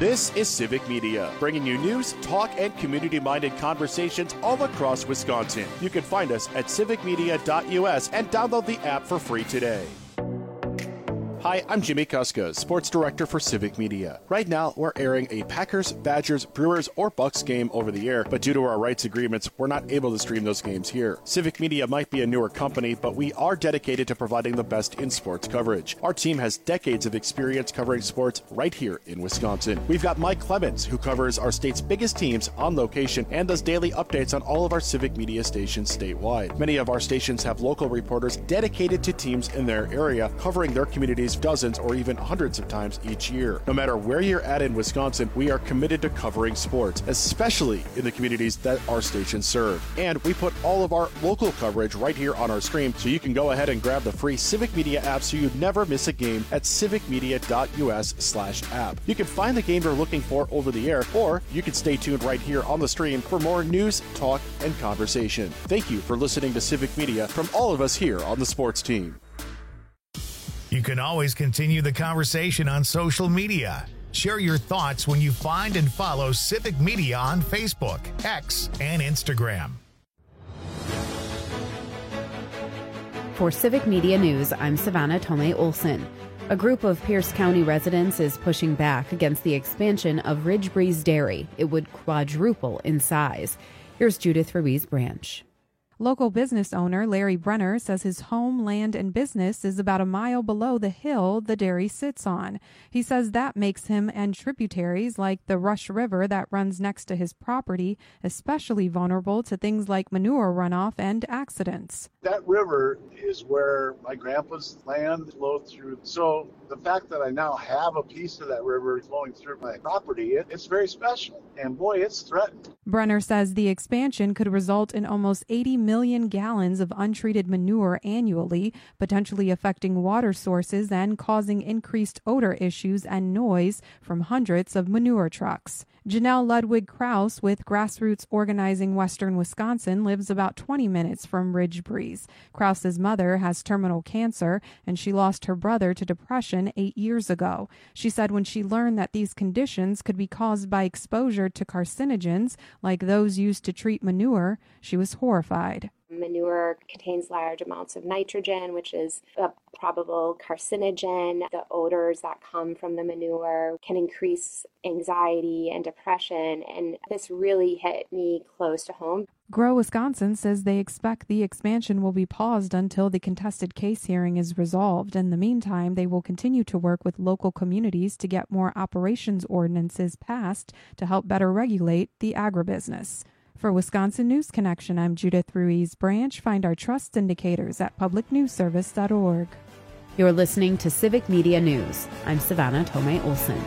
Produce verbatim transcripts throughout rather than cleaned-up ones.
This is Civic Media, bringing you news, talk, and community-minded conversations all across Wisconsin. You can find us at civic media dot U S and download the app for free today. Hi, I'm Jimmy Kuska, Sports Director for Civic Media. Right now, we're airing a Packers, Badgers, Brewers, or Bucks game over the air, but due to our rights agreements, we're not able to stream those games here. Civic Media might be a newer company, but we are dedicated to providing the best in sports coverage. Our team has decades of experience covering sports right here in Wisconsin. We've got Mike Clemens, who covers our state's biggest teams on location and does daily updates on all of our Civic Media stations statewide. Many of our stations have local reporters dedicated to teams in their area, covering their communities dozens or even hundreds of times each year. No matter where you're at in Wisconsin, we are committed to covering sports, especially in the communities that our stations serve. And we put all of our local coverage right here on our stream, so you can go ahead and grab the free Civic Media app so you never miss a game at civic media dot U S slash app. You can find the game you're looking for over the air, or you can stay tuned right here on the stream for more news, talk, and conversation. Thank you for listening to Civic Media from all of us here on the sports team. You can always continue the conversation on social media. Share your thoughts when you find and follow Civic Media on Facebook, X, and Instagram. For Civic Media News, I'm Savannah Tomei Olson. A group of Pierce County residents is pushing back against the expansion of Ridge Breeze Dairy. It would quadruple in size. Here's Judith Ruiz Branch. Local business owner Larry Brenner says his home, land, and business is about a mile below the hill the dairy sits on. He says that makes him and tributaries like the Rush River that runs next to his property especially vulnerable to things like manure runoff and accidents. That river is where my grandpa's land flowed through. So the fact that I now have a piece of that river flowing through my property, it, it's very special. And boy, it's threatened. Brenner says the expansion could result in almost eighty million gallons of untreated manure annually, potentially affecting water sources and causing increased odor issues and noise from hundreds of manure trucks. Janelle Ludwig Krause with Grassroots Organizing Western Wisconsin lives about twenty minutes from Ridge Breeze. Krause's mother has terminal cancer, and she lost her brother to depression eight years ago. She said when she learned that these conditions could be caused by exposure to carcinogens like those used to treat manure, she was horrified. Manure contains large amounts of nitrogen, which is a probable carcinogen. The odors that come from the manure can increase anxiety and depression, and this really hit me close to home. Grow Wisconsin says they expect the expansion will be paused until the contested case hearing is resolved. In the meantime, they will continue to work with local communities to get more operations ordinances passed to help better regulate the agribusiness. For Wisconsin News Connection, I'm Judith Ruiz Branch. Find our trust indicators at public news service dot org. You're listening to Civic Media News. I'm Savannah Tomei Olson.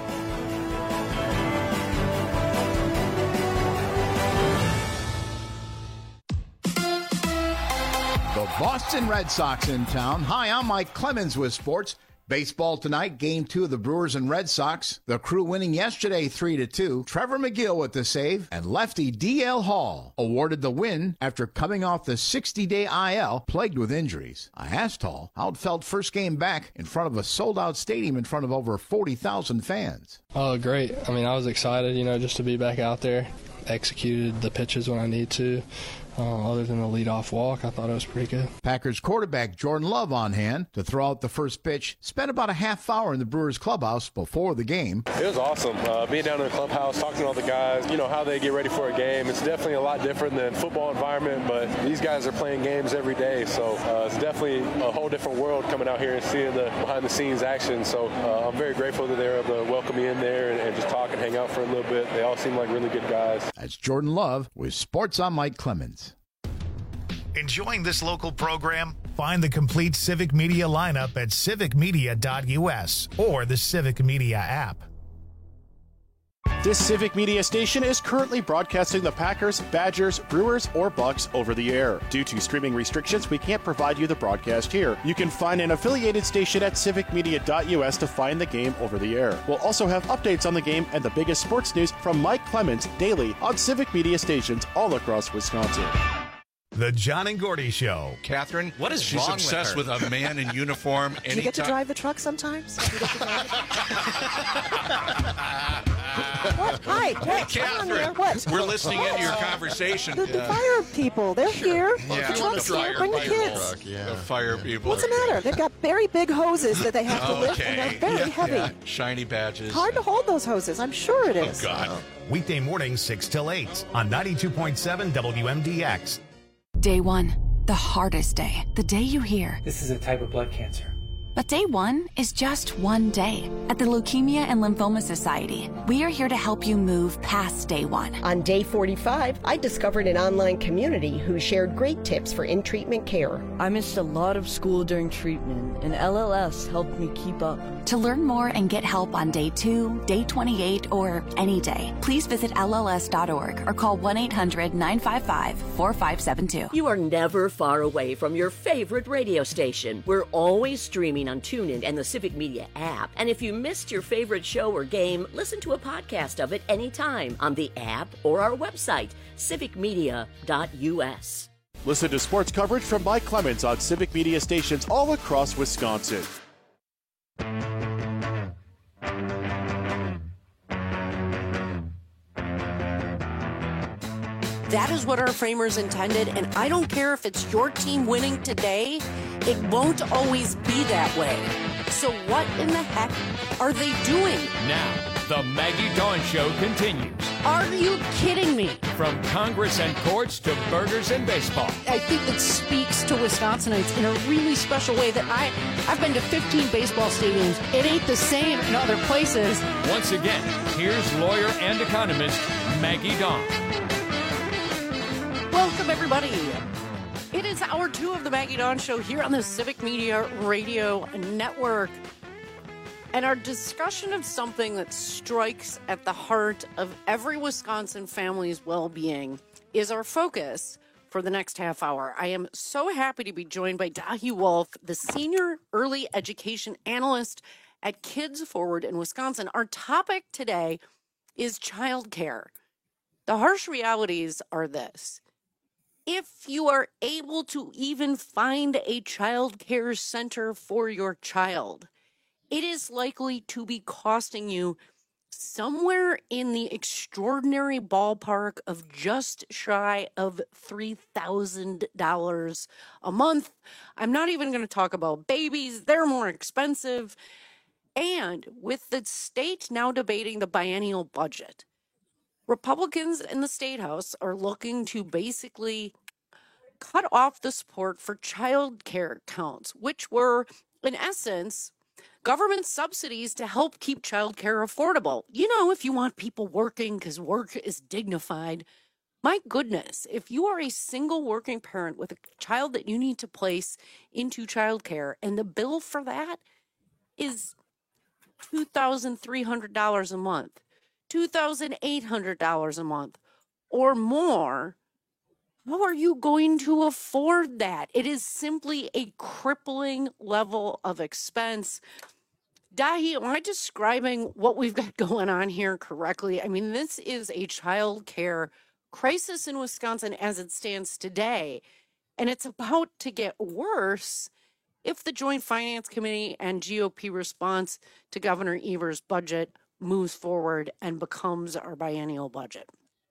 The Boston Red Sox in town. Hi, I'm Mike Clemens with sports. Baseball tonight, game two of the Brewers and Red Sox. The Crew winning yesterday three to two. Trevor McGill with the save, and lefty D L Hall awarded the win after coming off the sixty-day I L plagued with injuries. I asked Hall how it felt first game back in front of a sold-out stadium in front of over forty thousand fans. Oh, great. I mean, I was excited, you know, just to be back out there. Executed the pitches when I need to. Uh, other than the leadoff walk, I thought it was pretty good. Packers quarterback Jordan Love on hand to throw out the first pitch. Spent about a half hour in the Brewers clubhouse before the game. It was awesome. Uh, being down in the clubhouse, talking to all the guys, you know, how they get ready for a game. It's definitely a lot different than football environment, but these guys are playing games every day. So uh, it's definitely a whole different world coming out here and seeing the behind-the-scenes action. So uh, I'm very grateful that they're able to welcome me in there and, and just talk and hang out for a little bit. They all seem like really good guys. That's Jordan Love with Sports on Mike Clemens. Enjoying this local program? Find the complete Civic Media lineup at civic media dot U S or the Civic Media app. This Civic Media station is currently broadcasting the Packers, Badgers, Brewers, or Bucks over the air. Due to streaming restrictions, we can't provide you the broadcast here. You can find an affiliated station at civic media dot U S to find the game over the air. We'll also have updates on the game and the biggest sports news from Mike Clemens daily on Civic Media stations all across Wisconsin. The John and Gordy Show. Catherine, what is she's wrong obsessed with, with a man in uniform. Do you get to drive the truck sometimes? Do you get to drive it? Hey, hey, come on there. What? We're listening into your conversation. The, the fire people, they're here. Yeah. The truck's here. Bring the kids. Truck, yeah. The fire people. What's the matter? They've got very big hoses that they have to lift, and they're very yeah, heavy. Yeah. Shiny badges. Hard to hold those hoses. I'm sure it is. Oh, God. Weekday mornings, six till eight on ninety-two point seven W M D X. Day one, the hardest day. The day you hear, this is a type of blood cancer. But day one is just one day. At the Leukemia and Lymphoma Society, we are here to help you move past day one. On day forty-five, I discovered an online community who shared great tips for in-treatment care. I missed a lot of school during treatment, and L L S helped me keep up. To learn more and get help on day two, day twenty-eight, or any day, please visit L L S dot org or call one eight hundred nine five five four five seven two. You are never far away from your favorite radio station. We're always streaming on TuneIn and the Civic Media app. And if you missed your favorite show or game, listen to a podcast of it anytime on the app or our website, civic media dot U S. Listen to sports coverage from Mike Clemens on Civic Media stations all across Wisconsin. That is what our framers intended, and I don't care if it's your team winning today, it won't always be that way. So what in the heck are they doing? Now, the Maggie Dawn Show continues. Are you kidding me? From Congress and courts to burgers and baseball. I think it speaks to Wisconsinites in a really special way that I, I've been to fifteen baseball stadiums. It ain't the same in other places. Once again, here's lawyer and economist Maggie Dawn. Welcome, everybody. It is hour two of the Maggie Dawn Show here on the Civic Media Radio Network. And our discussion of something that strikes at the heart of every Wisconsin family's well-being is our focus for the next half hour. I am so happy to be joined by Dahi Wolf, the Senior Early Education Analyst at Kids Forward in Wisconsin. Our topic today is childcare. The harsh realities are this. If you are able to even find a child care center for your child, it is likely to be costing you somewhere in the extraordinary ballpark of just shy of three thousand dollars a month. I'm not even going to talk about babies. They're more expensive. And with the state now debating the biennial budget, Republicans in the State House are looking to basically cut off the support for child care accounts, which were, in essence, government subsidies to help keep child care affordable. You know, if you want people working because work is dignified, my goodness, if you are a single working parent with a child that you need to place into child care, and the bill for that is two thousand three hundred dollars a month, two thousand eight hundred dollars a month, or more, how are you going to afford that? It is simply a crippling level of expense. Dahi, am I describing what we've got going on here correctly? I mean, this is a child care crisis in Wisconsin as it stands today, and it's about to get worse if the Joint Finance Committee and G O P response to Governor Evers' budget moves forward and becomes our biennial budget.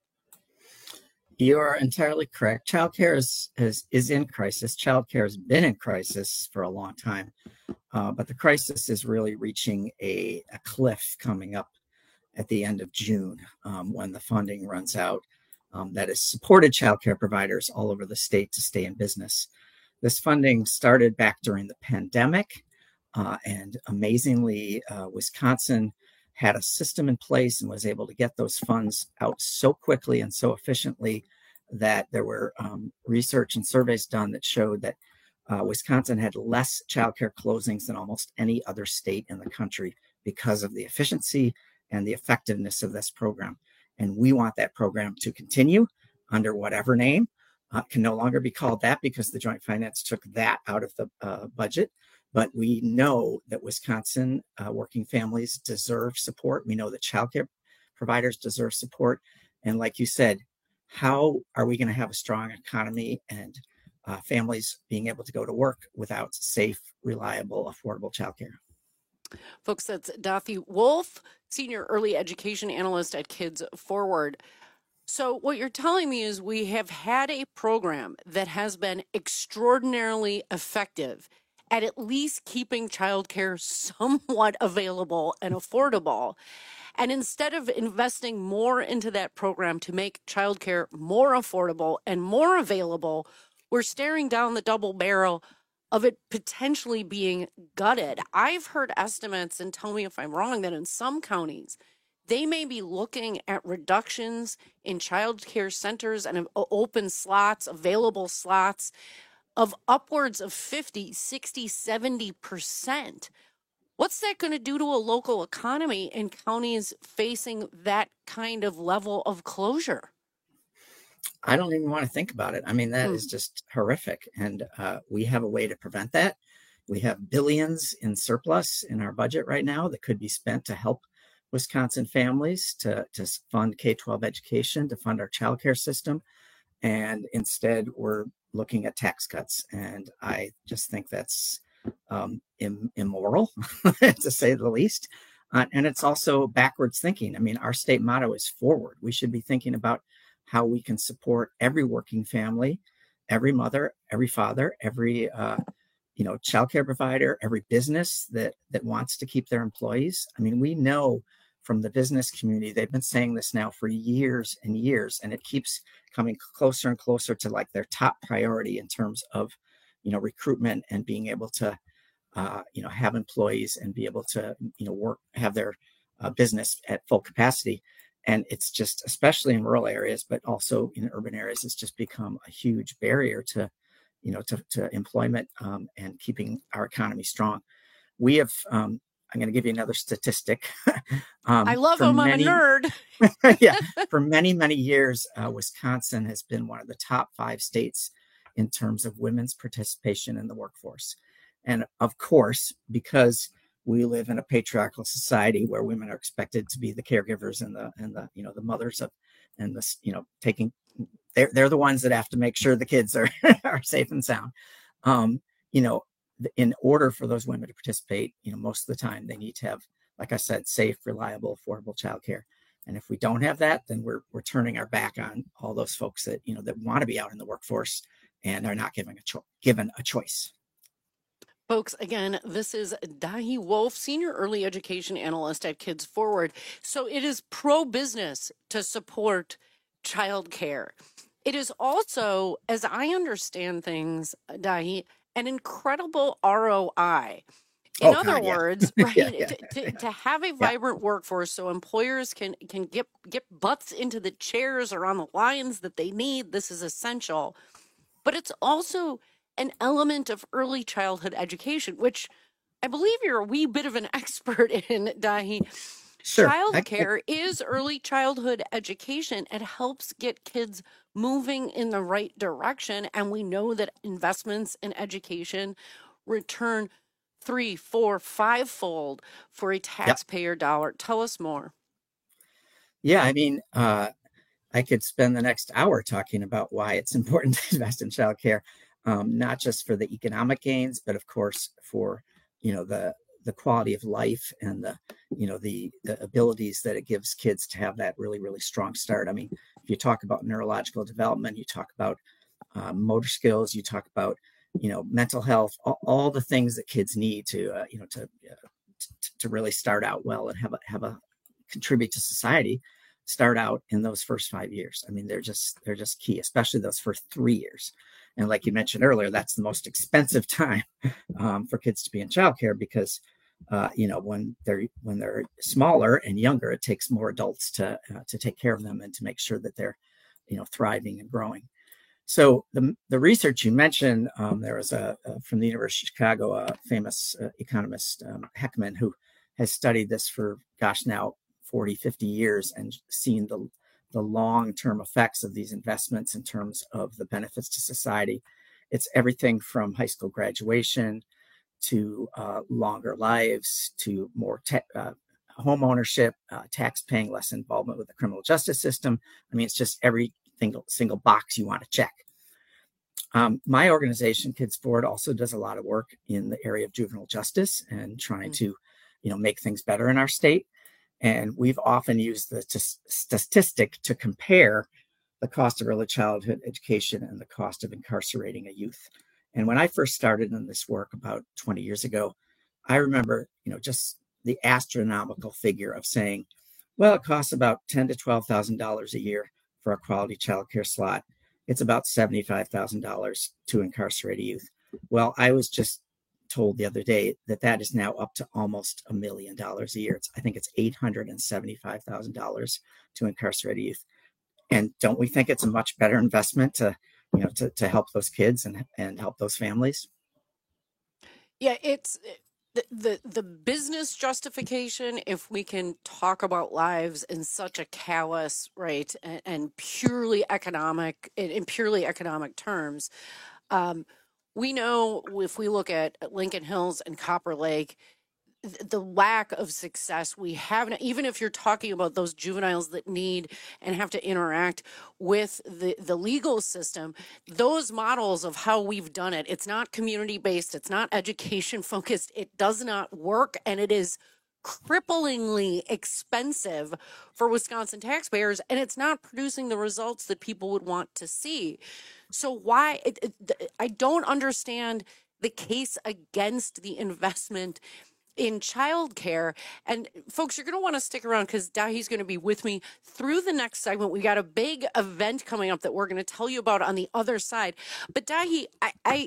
You are entirely correct. Child care is, is, is in crisis. Child care has been in crisis for a long time, uh, but the crisis is really reaching a, a cliff coming up at the end of June um, when the funding runs out um, that has supported child care providers all over the state to stay in business. This funding started back during the pandemic, uh, and amazingly, uh, Wisconsin had a system in place and was able to get those funds out so quickly and so efficiently that there were um, research and surveys done that showed that uh, Wisconsin had less childcare closings than almost any other state in the country because of the efficiency and the effectiveness of this program. And we want that program to continue under whatever name. Uh, can no longer be called that because the Joint Finance took that out of the uh, budget. But we know that Wisconsin uh, working families deserve support. We know that childcare providers deserve support. And like you said, how are we going to have a strong economy and uh, families being able to go to work without safe, reliable, affordable childcare? Folks, that's Dahi Wolf, Senior Early Education Analyst at Kids Forward. So what you're telling me is we have had a program that has been extraordinarily effective at at least keeping childcare somewhat available and affordable. And instead of investing more into that program to make childcare more affordable and more available, we're staring down the double barrel of it potentially being gutted. I've heard estimates, and tell me if I'm wrong, that in some counties, they may be looking at reductions in child care centers and open slots, available slots of upwards of fifty, sixty, seventy percent. What's that going to do to a local economy in counties facing that kind of level of closure? I don't even want to think about it. I mean, that Mm. is just horrific. And uh, we have a way to prevent that. We have billions in surplus in our budget right now that could be spent to help Wisconsin families, to, to fund K twelve education, to fund our childcare system. And instead, we're looking at tax cuts. And I just think that's um, Im- immoral, to say the least. Uh, and it's also backwards thinking. I mean, our state motto is forward. We should be thinking about how we can support every working family, every mother, every father, every uh, you know, childcare provider, every business that that wants to keep their employees. I mean, we know from the business community, they've been saying this now for years and years, and it keeps coming closer and closer to like their top priority in terms of, you know, recruitment and being able to, uh, you know, have employees and be able to, you know, work, have their uh, business at full capacity. And it's just, especially in rural areas, but also in urban areas, it's just become a huge barrier to, you know, to, to employment um, and keeping our economy strong. We have, um, I'm going to give you another statistic. um, I love for them. many, I'm a nerd. yeah. For many, many years, uh, Wisconsin has been one of the top five states in terms of women's participation in the workforce. And of course, because we live in a patriarchal society where women are expected to be the caregivers and the, and the, you know, the mothers of, and the, you know, taking, they're, they're the ones that have to make sure the kids are, are safe and sound. Um, you know, in order for those women to participate, you know, most of the time they need to have, like I said, safe, reliable, affordable childcare. And if we don't have that, then we're we're turning our back on all those folks that, you know, that want to be out in the workforce and are not given a cho- given a choice. Folks, again, this is Dahi Wolf, Senior Early Education Analyst at Kids Forward. So it is pro-business to support childcare. It is also, as I understand things, Dahi, an incredible R O I. In Oh, other God, yeah. words, right, Yeah, yeah, to, to, yeah. to have a vibrant workforce so employers can can get get butts into the chairs or on the lines that they need, this is essential. But it's also an element of early childhood education, which I believe you're a wee bit of an expert in, Dahi. Sure. Childcare is early childhood education. It helps get kids moving in the right direction. And we know that investments in education return three, four, five-fold for a taxpayer yep. dollar. Tell us more. Yeah, I mean, uh, I could spend the next hour talking about why it's important to invest in childcare, um, not just for the economic gains, but of course for, you know, the the quality of life and the, you know, the, the abilities that it gives kids to have that really, really strong start. I mean, if you talk about neurological development, you talk about um, motor skills, you talk about, you know, mental health, all, all the things that kids need to, uh, you know, to, uh, to to really start out well and have a, have a contribute to society, start out in those first five years. I mean, they're just, they're just key, especially those first three years. And like you mentioned earlier, that's the most expensive time um, for kids to be in childcare because, uh, you know, when they're when they're smaller and younger, it takes more adults to uh, to take care of them and to make sure that they're, you know, thriving and growing. So the the research you mentioned, um, there was a, a from the University of Chicago, a famous uh, economist, um, Heckman, who has studied this for, gosh, now forty, fifty years and seen the the long-term effects of these investments in terms of the benefits to society. It's everything from high school graduation to uh, longer lives, to more te- uh, home ownership, uh, tax paying, less involvement with the criminal justice system. I mean, it's just every single, single box you want to check. Um, my organization, Kids Forward, also does a lot of work in the area of juvenile justice and trying mm-hmm. to, you know, make things better in our state. And we've often used the t- statistic to compare the cost of early childhood education and the cost of incarcerating a youth. And when I first started in this work about twenty years ago, I remember, you know, just the astronomical figure of saying, well, it costs about ten to twelve thousand dollars a year for a quality childcare slot. It's about seventy-five thousand dollars to incarcerate a youth. Well, I was just told the other day that that is now up to almost a million dollars a year. It's, I think it's eight hundred seventy-five thousand dollars to incarcerate a youth. And don't we think it's a much better investment to, you know, to, to help those kids and, and help those families? Yeah, it's the, the the business justification, if we can talk about lives in such a callous, right, and, and purely economic, in, in purely economic terms. Um, we know if we look at Lincoln Hills and Copper Lake, the lack of success we have, even if you're talking about those juveniles that need and have to interact with the, the legal system, those models of how we've done it, it's not community-based, it's not education-focused, it does not work, and it is cripplingly expensive for Wisconsin taxpayers, and it's not producing the results that people would want to see. So why, it, it, I don't understand the case against the investment in childcare. And folks, you're going to want to stick around because Dahi's going to be with me through the next segment. We got a big event coming up that we're going to tell you about on the other side. But Dahi, I, I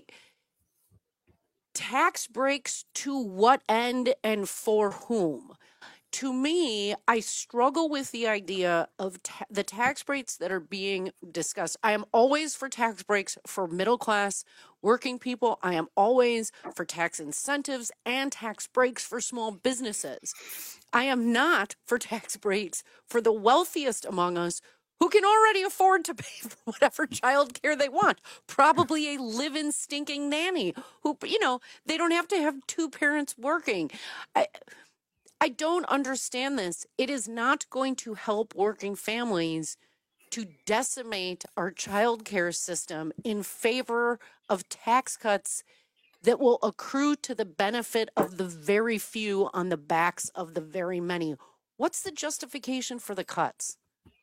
tax breaks to what end and for whom? To me, I struggle with the idea of ta- the tax breaks that are being discussed. I am always for tax breaks for middle class working people. I am always for tax incentives and tax breaks for small businesses. I am not for tax breaks for the wealthiest among us who can already afford to pay for whatever child care they want. Probably a live-in stinking nanny who, you know, they don't have to have two parents working. I, I don't understand this. It is not going to help working families to decimate our child care system in favor of tax cuts that will accrue to the benefit of the very few on the backs of the very many. What's the justification for the cuts?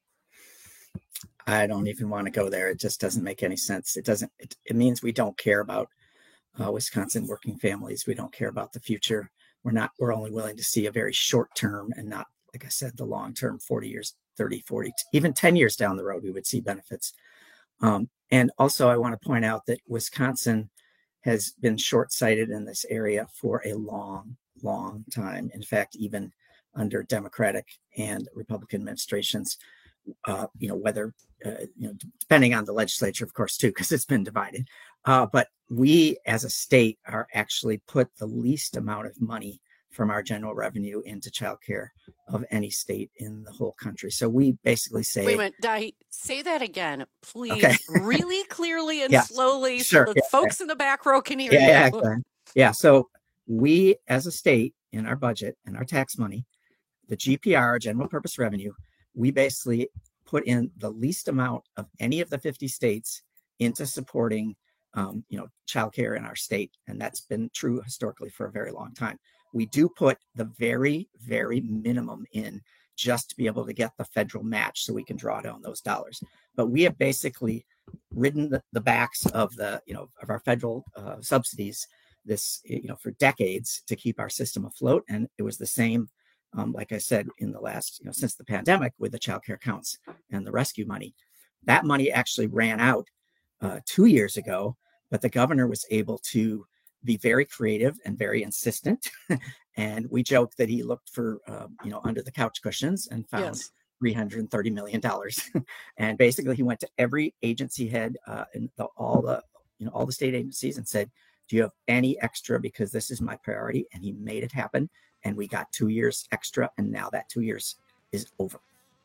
I don't even want to go there. It just doesn't make any sense. It doesn't. It, it means we don't care about uh, Wisconsin working families. We don't care about the future. We're not, we're only willing to see a very short term and not, like I said, the long term, forty years, thirty, forty, even ten years down the road, we would see benefits. Um, and also I want to point out that Wisconsin has been short-sighted in this area for a long, long time. In fact, even under Democratic and Republican administrations, uh, you know, whether, uh, you know, depending on the legislature, of course, too, because it's been divided. Uh, but we as a state are actually put the least amount of money from our general revenue into childcare of any state in the whole country. So we basically say— Wait a minute, Dahi, say that again, please, okay. really clearly and yeah, slowly sure, so the yeah, folks yeah. in the back row can hear yeah, you. Yeah, exactly. yeah, so we as a state in our budget and our tax money, the G P R, general purpose revenue, we basically put in the least amount of any of the fifty states into supporting Um, you know, childcare in our state. And that's been true historically for a very long time. We do put the very, very minimum in just to be able to get the federal match so we can draw down those dollars. But we have basically ridden the, the backs of the, you know, of our federal uh, subsidies this, you know, for decades to keep our system afloat. And it was the same, um, like I said, in the last, you know, since the pandemic with the child care counts and the rescue money. That money actually ran out uh, two years ago. But the governor was able to be very creative and very insistent. And we joke that he looked for, um, you know, under the couch cushions and found yes. three hundred thirty million dollars. And basically he went to every agency head uh, and the, all the, you know, all the state agencies and said, do you have any extra? Because this is my priority. And he made it happen. And we got two years extra. And now that two years is over.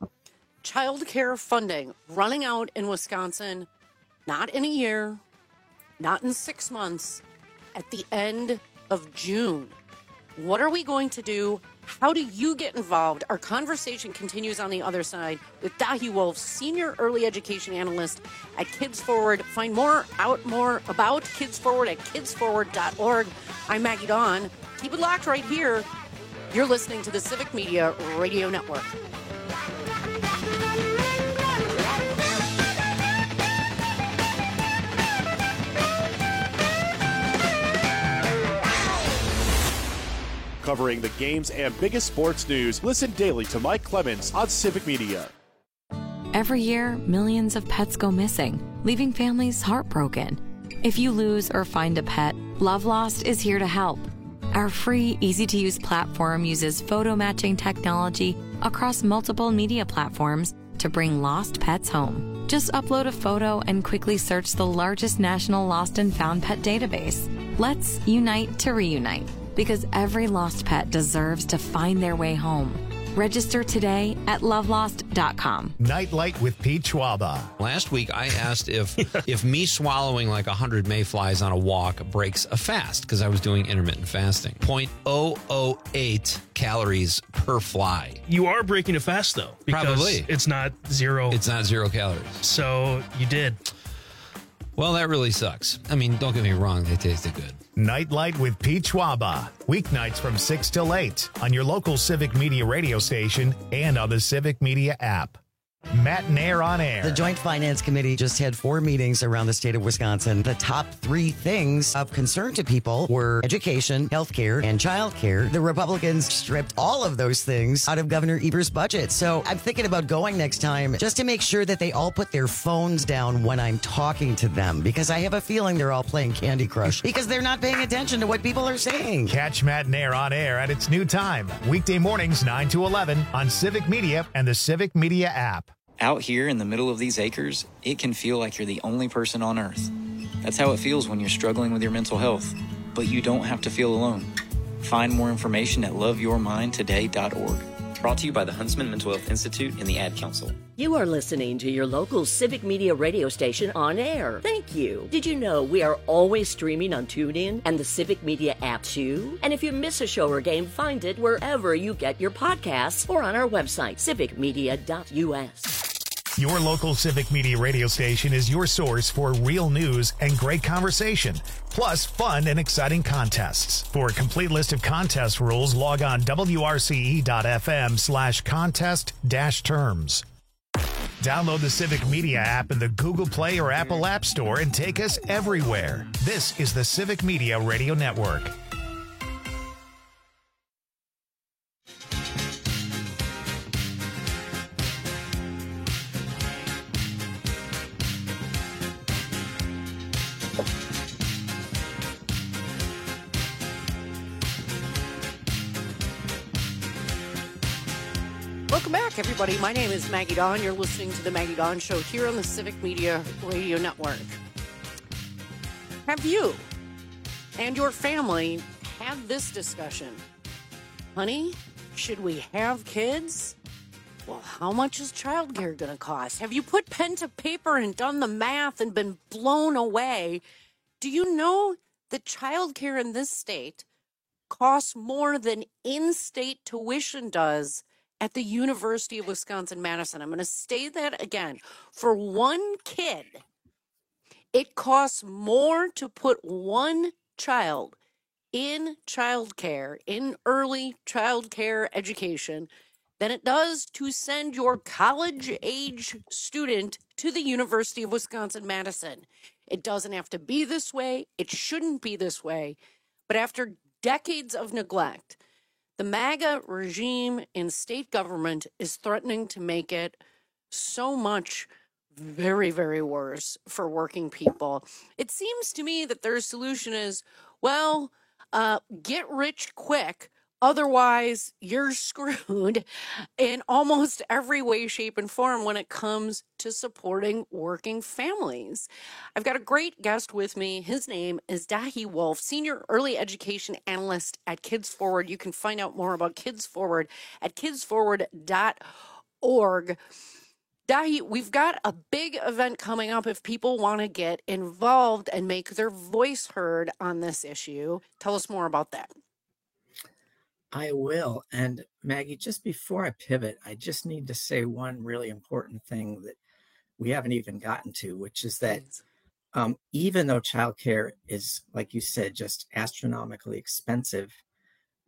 Child care funding running out in Wisconsin, not in a year, not in six months, at the end of June. What are we going to do? How do you get involved? Our conversation continues on the other side with Dahi Wolf, Senior Early Education Analyst at Kids Forward. Find more out more about Kids Forward at kids forward dot org. I'm Maggie Dawn. Keep it locked right here You're listening to the Civic Media Radio Network. Covering the games and biggest sports news, listen daily to Mike Clemens on Civic Media. Every year, millions of pets go missing, leaving families heartbroken. If you lose or find a pet, Love Lost is here to help. Our free, easy-to-use platform uses photo matching technology across multiple media platforms to bring lost pets home. Just upload a photo and quickly search the largest national lost and found pet database. Let's unite to reunite, because every lost pet deserves to find their way home. Register today at love lost dot com. Nightlight with Pete Schwaba. Last week, I asked if if me swallowing like one hundred mayflies on a walk breaks a fast, because I was doing intermittent fasting. zero point zero zero eight calories per fly. You are breaking a fast, though. Because Probably. It's not zero. It's not zero calories. So you did. Well, that really sucks. I mean, don't get me wrong. They tasted good. Nightlight with Pete Schwaba. Weeknights from six till eight on your local Civic Media radio station and on the Civic Media app. Matt and Air on Air. The Joint Finance Committee just had four meetings around the state of Wisconsin. The top three things of concern to people were education, healthcare, and childcare. The Republicans stripped all of those things out of Governor Evers' budget. So I'm thinking about going next time just to make sure that they all put their phones down when I'm talking to them, because I have a feeling they're all playing Candy Crush because they're not paying attention to what people are saying. Catch Matt and Air on Air at its new time, weekday mornings nine to eleven on Civic Media and the Civic Media app. Out here in the middle of these acres, it can feel like you're the only person on Earth. That's how it feels when you're struggling with your mental health. But you don't have to feel alone. Find more information at love your mind today dot org. Brought to you by the Huntsman Mental Health Institute and the Ad Council. You are listening to your local Civic Media radio station on air. Thank you. Did you know we are always streaming on TuneIn and the Civic Media app too? And if you miss a show or game, find it wherever you get your podcasts or on our website, civic media dot u s. Your local Civic Media radio station is your source for real news and great conversation, plus fun and exciting contests. For a complete list of contest rules, log on w r c e dot f m slash contest dash terms. Download the Civic Media app in the Google Play or Apple App Store and take us everywhere. This is the Civic Media Radio Network. Welcome back, everybody. My name is Maggie Dawn. You're listening to The Maggie Dawn Show here on the Civic Media Radio Network. Have you and your family had this discussion? Honey, should we have kids? Well, how much is childcare going to cost? Have you put pen to paper and done the math and been blown away? Do you know that childcare in this state costs more than in-state tuition does at the University of Wisconsin-Madison? I'm going to say that again. For one kid, it costs more to put one child in childcare, in early childcare education, than it does to send your college-age student to the University of Wisconsin-Madison. It doesn't have to be this way. It shouldn't be this way. But after decades of neglect, the MAGA regime in state government is threatening to make it so much very, very worse for working people. It seems to me that their solution is, well, uh, get rich quick. Otherwise, you're screwed in almost every way, shape, and form when it comes to supporting working families. I've got a great guest with me. His name is Dahi Wolf, Senior Early Education Analyst at Kids Forward. You can find out more about Kids Forward at kids forward dot org. Dahi, we've got a big event coming up if people want to get involved and make their voice heard on this issue. Tell us more about that. I will. And Maggie, just before I pivot, I just need to say one really important thing that we haven't even gotten to, which is that um, even though childcare is, like you said, just astronomically expensive,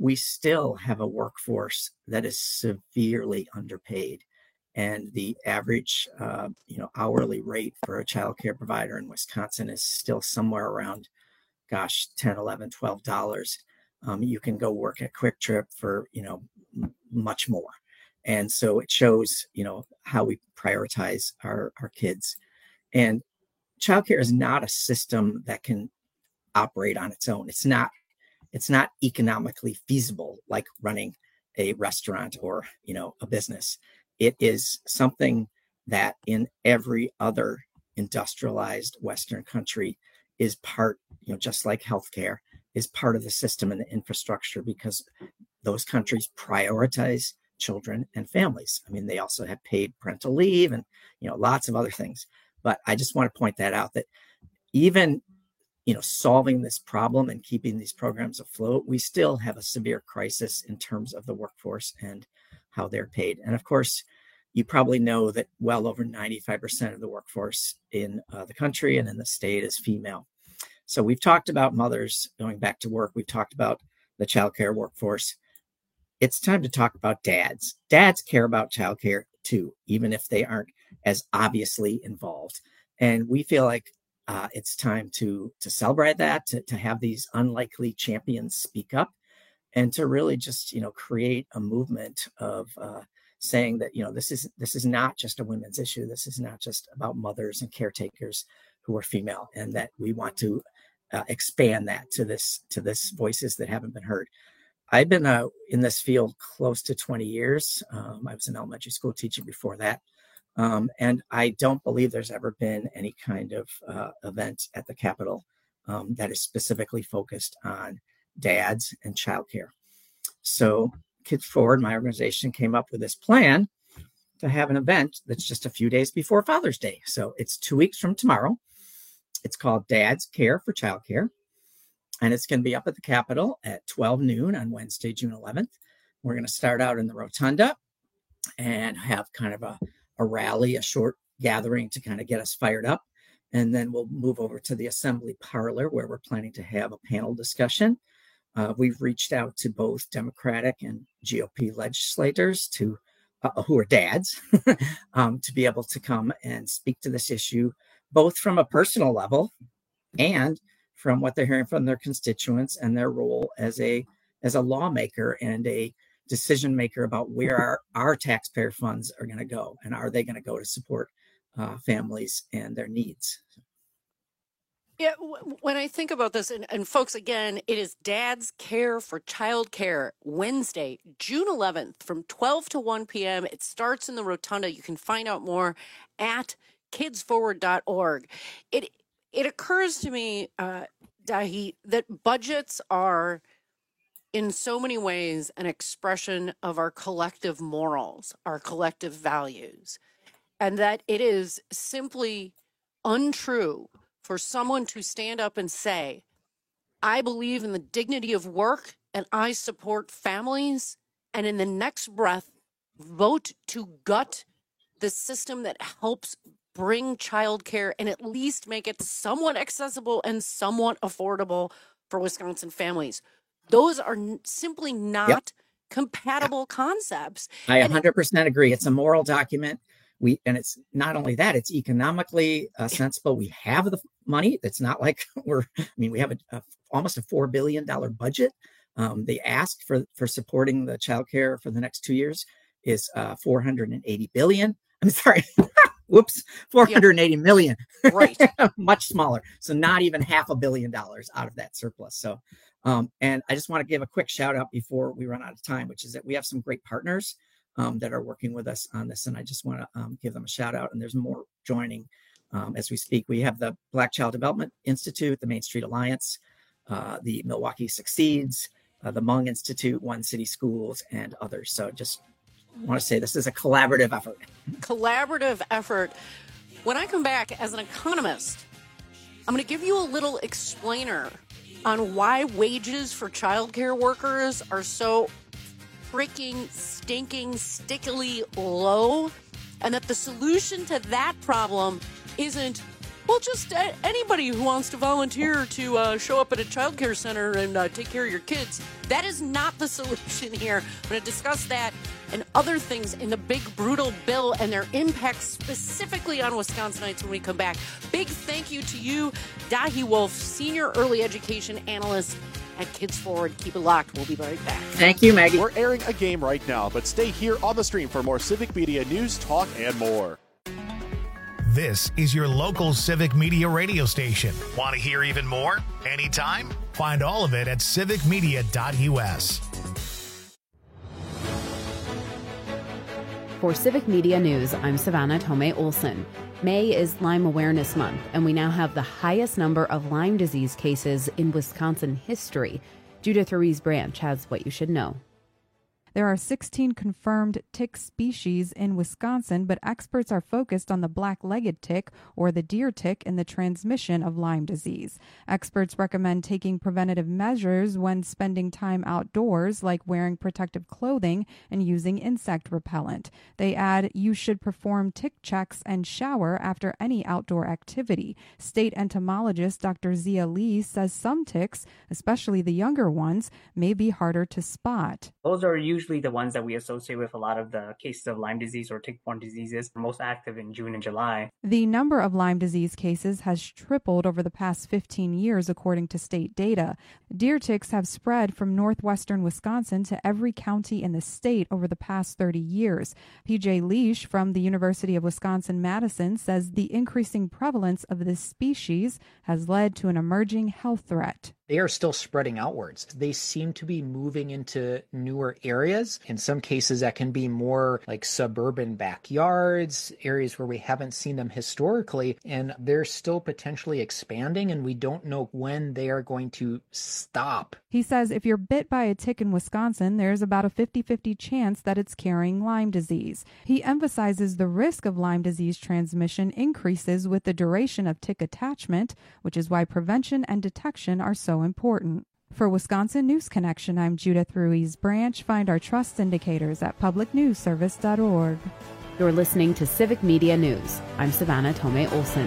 we still have a workforce that is severely underpaid. And the average, uh, you know, hourly rate for a child care provider in Wisconsin is still somewhere around, gosh, ten, eleven, twelve dollars. Um, you can go work at Quick Trip for, you know, m- much more. And so it shows, you know, how we prioritize our, our kids. And childcare is not a system that can operate on its own. It's not, it's not economically feasible like running a restaurant or, you know, a business. It is something that in every other industrialized Western country is part, you know, just like healthcare, is part of the system and the infrastructure, because those countries prioritize children and families. I mean, they also have paid parental leave and, you know, lots of other things. But I just want to point that out, that even, you know, solving this problem and keeping these programs afloat, we still have a severe crisis in terms of the workforce and how they're paid. And of course, you probably know that well over ninety-five percent of the workforce in uh, the country and in the state is female. So we've talked about mothers going back to work. We've talked about the childcare workforce. It's time to talk about dads. Dads care about childcare too, even if they aren't as obviously involved. And we feel like uh, it's time to to celebrate that, to, to have these unlikely champions speak up, and to really just, you know, create a movement of uh, saying that, you know, this is this is not just a women's issue. This is not just about mothers and caretakers who are female, and that we want to uh, expand that to this to this voices that haven't been heard. I've been uh, in this field close to twenty years. Um, I was an elementary school teacher before that. Um, and I don't believe there's ever been any kind of uh, event at the Capitol um, that is specifically focused on dads and childcare. So Kids Forward, my organization, came up with this plan to have an event that's just a few days before Father's Day. So it's two weeks from tomorrow. It's called Dads Care for Childcare. And it's going to be up at the Capitol at twelve noon on Wednesday, June eleventh. We're going to start out in the Rotunda and have kind of a, a rally, a short gathering to kind of get us fired up. And then we'll move over to the Assembly Parlor, where we're planning to have a panel discussion. Uh, we've reached out to both Democratic and G O P legislators to uh, who are dads um, to be able to come and speak to this issue, both from a personal level and from what they're hearing from their constituents and their role as a as a lawmaker and a decision maker about where our, our taxpayer funds are going to go, and are they going to go to support uh, families and their needs. Yeah, w- when I think about this, and, and folks, again, it is Dad's Care for Childcare, Wednesday, June eleventh, from twelve to one p.m. It starts in the Rotunda. You can find out more at kids forward dot org. It it occurs to me, uh, Dahi, that budgets are, in so many ways, an expression of our collective morals, our collective values, and that it is simply untrue for someone to stand up and say, I believe in the dignity of work and I support families, and in the next breath, vote to gut the system that helps bring childcare and at least make it somewhat accessible and somewhat affordable for Wisconsin families. Those are n- simply not yep. compatible concepts. I one hundred percent agree. It's a moral document. We and it's not only that, it's economically uh, sensible. We have the money. It's not like we're, I mean, we have a, a almost a four billion dollars budget. Um, they ask for, for supporting the childcare for the next two years is uh, four hundred eighty billion. I'm sorry. Whoops. four hundred eighty yep. million. Right. Much smaller. So not even half a billion dollars out of that surplus. So, um, and I just want to give a quick shout out before we run out of time, which is that we have some great partners Um, that are working with us on this. And I just want to um, give them a shout out. And there's more joining um, as we speak. We have the Black Child Development Institute, the Main Street Alliance, uh, the Milwaukee Succeeds, uh, the Hmong Institute, One City Schools, and others. So just want to say this is a collaborative effort. Collaborative effort. When I come back as an economist, I'm going to give you a little explainer on why wages for childcare workers are so freaking stinking stickily low, and that the solution to that problem isn't Well, just uh, anybody who wants to volunteer to uh, show up at a child care center and uh, take care of your kids. That is not the solution here. I'm going to discuss that and other things in the big, brutal bill and their impact specifically on Wisconsinites when we come back. Big thank you to you, Dahi Wolf, Senior Early Education Analyst at Kids Forward. Keep it locked. We'll be right back. Thank you, Maggie. We're airing a game right now, but stay here on the stream for more Civic Media news, talk, and more. This is your local Civic Media radio station. Want to hear even more? Anytime? Find all of it at civic media dot u s. For Civic Media News, I'm Savannah Tomei Olson. May is Lyme Awareness Month, and we now have the highest number of Lyme disease cases in Wisconsin history. Judith Ruiz Branch has what you should know. There are sixteen confirmed tick species in Wisconsin, but experts are focused on the black-legged tick or the deer tick in the transmission of Lyme disease. Experts recommend taking preventative measures when spending time outdoors, like wearing protective clothing and using insect repellent. They add you should perform tick checks and shower after any outdoor activity. State entomologist Doctor Zia Lee says some ticks, especially the younger ones, may be harder to spot. Those are usually Usually the ones that we associate with a lot of the cases of Lyme disease or tick-borne diseases, are most active in June and July. The number of Lyme disease cases has tripled over the past fifteen years, according to state data. Deer ticks have spread from northwestern Wisconsin to every county in the state over the past thirty years. P J Leish from the University of Wisconsin-Madison says the increasing prevalence of this species has led to an emerging health threat. They are still spreading outwards. They seem to be moving into newer areas. In some cases, that can be more like suburban backyards, areas where we haven't seen them historically, and they're still potentially expanding, and we don't know when they are going to stop. He says if you're bit by a tick in Wisconsin, there's about a fifty-fifty chance that it's carrying Lyme disease. He emphasizes the risk of Lyme disease transmission increases with the duration of tick attachment, which is why prevention and detection are so important. For Wisconsin News Connection, I'm Judith Ruiz Branch. Find our trust indicators at public news service dot org. You're listening to Civic Media News. I'm Savannah Tomei Olson.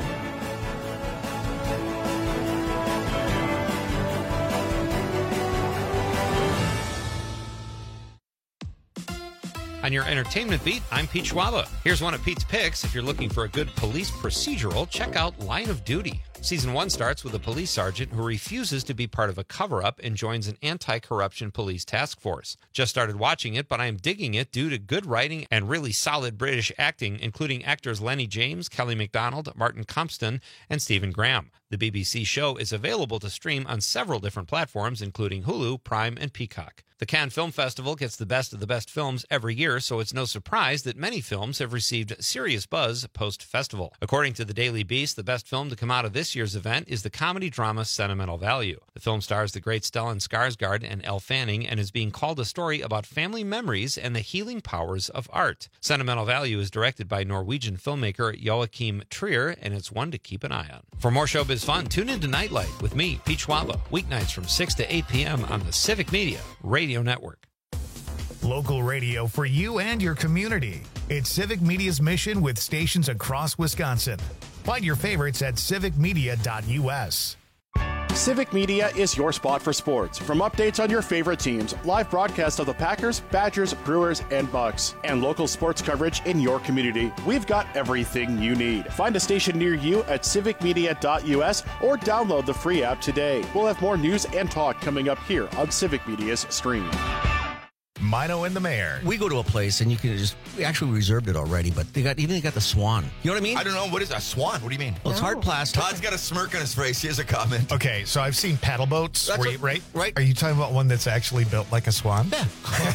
On your entertainment beat, I'm Pete Schwaba. Here's one of Pete's picks. If you're looking for a good police procedural, check out Line of Duty. Season one starts with a police sergeant who refuses to be part of a cover-up and joins an anti-corruption police task force. Just started watching it, but I am digging it due to good writing and really solid British acting, including actors Lenny James, Kelly MacDonald, Martin Compston, and Stephen Graham. The B B C show is available to stream on several different platforms, including Hulu, Prime, and Peacock. The Cannes Film Festival gets the best of the best films every year, so it's no surprise that many films have received serious buzz post-festival. According to the Daily Beast, the best film to come out of this year's event is the comedy drama Sentimental Value. The film stars the great Stellan Skarsgård and Elle Fanning and is being called a story about family memories and the healing powers of art. Sentimental Value is directed by Norwegian filmmaker Joachim Trier, and it's one to keep an eye on. For more showbiz fun, tune in to Nightlight with me, Pete Schwaba, weeknights from six to eight p.m. on the Civic Media Radio Network. Local radio for you and your community. It's Civic Media's mission with stations across Wisconsin. Find your favorites at civic media dot u s. Civic Media is your spot for sports. From updates on your favorite teams, live broadcasts of the Packers, Badgers, Brewers, and Bucks, and local sports coverage in your community, we've got everything you need. Find a station near you at civic media dot u s or download the free app today. We'll have more news and talk coming up here on Civic Media's stream. Mino and the Mayor. We go to a place and you can just, we actually reserved it already, but they got, even they got the Swan. You know what I mean? I don't know. What is a Swan? What do you mean? Well, it's hard plastic. Todd's got a smirk on his face. Here's a comment. Okay, so I've seen paddle boats, That's where a- you- right? right. Are you talking about one that's actually built like a swan? Yeah.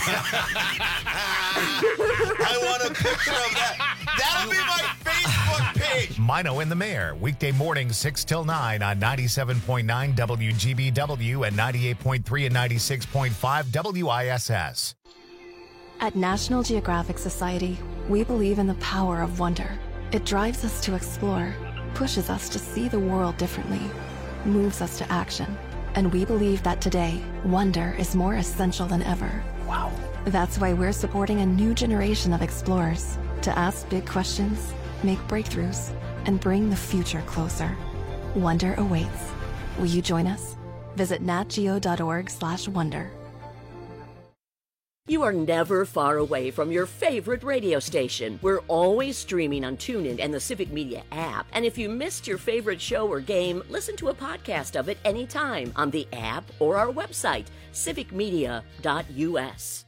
I want a picture of that. That'll be my Facebook page. Mino and the Mayor, weekday mornings six till nine on ninety-seven point nine W G B W and ninety-eight point three and ninety-six point five W I S S. At National Geographic Society, we believe in the power of wonder. It drives us to explore, pushes us to see the world differently, moves us to action. And we believe that today, wonder is more essential than ever. Wow. That's why we're supporting a new generation of explorers to ask big questions, make breakthroughs, and bring the future closer. Wonder awaits. Will you join us? Visit natgeo.org slash wonder. You are never far away from your favorite radio station. We're always streaming on TuneIn and the Civic Media app. And if you missed your favorite show or game, listen to a podcast of it anytime on the app or our website, civic media dot u s.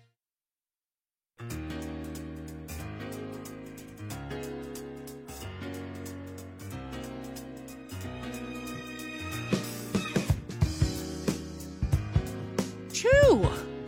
Chew!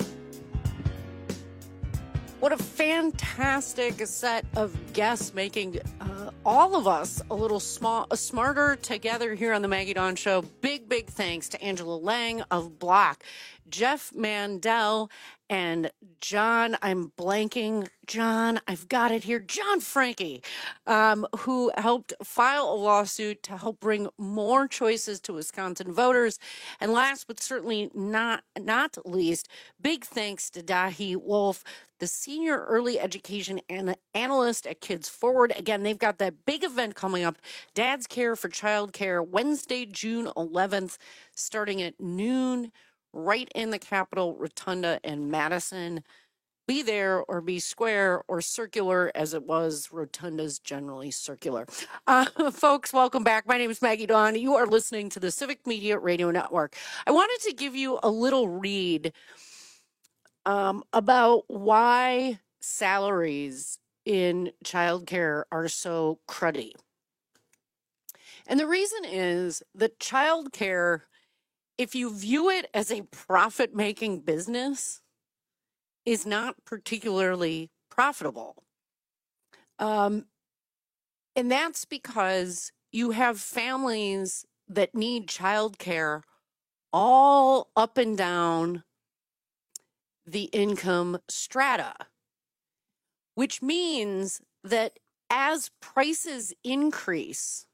What a fantastic set of guests, making uh, all of us a little small, uh, smarter together here on the Maggie Dawn Show. Big, big thanks to Angela Lang of Block, Jeff Mandel, and John, I'm blanking, John, I've got it here, John Frankie, um, who helped file a lawsuit to help bring more choices to Wisconsin voters. And last but certainly not, not least, big thanks to Dahi Wolf, the senior early education and analyst at Kids Forward. Again, they've got that big event coming up, Dad's Care for Child Care, Wednesday, June eleventh, starting at noon, right in the Capitol Rotunda in Madison. Be there or be square or circular, as it was. Rotunda's generally circular. Uh, folks, welcome back. My name is Maggie Dawn. You are listening to the Civic Media Radio Network. I wanted to give you a little read um, about why salaries in childcare are so cruddy. And the reason is that childcare, if you view it as a profit-making business, is not particularly profitable. Um, and that's because you have families that need childcare all up and down the income strata, which means that as prices increase,